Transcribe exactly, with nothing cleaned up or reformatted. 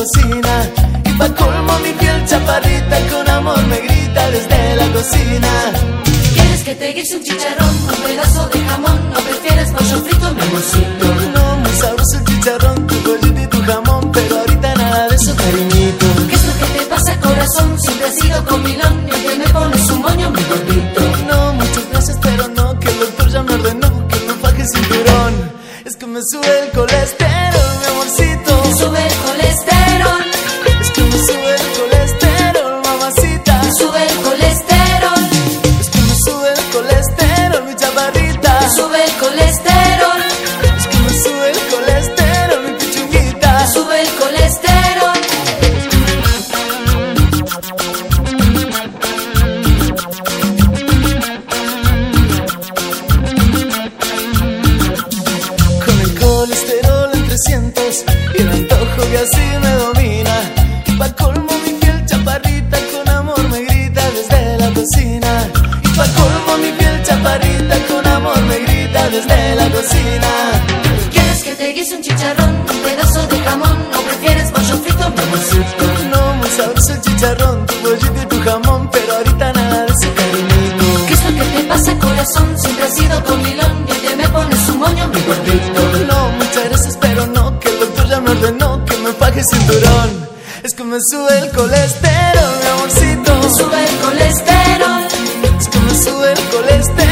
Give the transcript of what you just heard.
cocina. Y pa' colmo mi piel chaparrita con amor me grita desde la cocina. ¿Quieres que te guise un chicharrón, un pedazo de jamón? ¿O prefieres pollo frito, mi amorcito? No, muy sabroso el chicharrón, tu pollito y tu jamón, pero ahorita nada de eso, cariñito. ¿Qué es lo que te pasa, corazón? Siempre has sido comilón y hoy me pones un moño, mi gordito. No, muchas gracias, pero no, que el doctor ya me ordenó que me faje el cinturón. Es que me sube el colesterol, mi amorcito. Me sube el colesterol. Es que me sube el colesterol, mamacita. Me sube el colesterol. Es que me sube el colesterol, mi chaparrita. Me sube el colesterol. Es que me sube el colesterol, mi pichunguita. Me sube el colesterol. Con el colesterol en trescientos y el antojo que así me domina. Y pa' colmo mi piel chaparrita con amor me grita desde la cocina. Y pa' colmo mi piel chaparrita con amor me grita desde la cocina. ¿Quieres que te guise un chicharrón, un pedazo de jamón? ¿O prefieres pollo frito, mi amorcito? No, muy sabroso el chicharrón, tu pollito y tu jamón, pero ahorita nada de ese cariñito. ¿Qué es lo que te pasa, corazón? Siempre has sido comilón y hoy me pones un moño, mi gordito. No, muchas gracias, pero no, que el doctor ya me ordenó que me faje el cinturón. Es que me sube el colesterol, mi amorcito. Me sube el colesterol. Es que me sube el colesterol.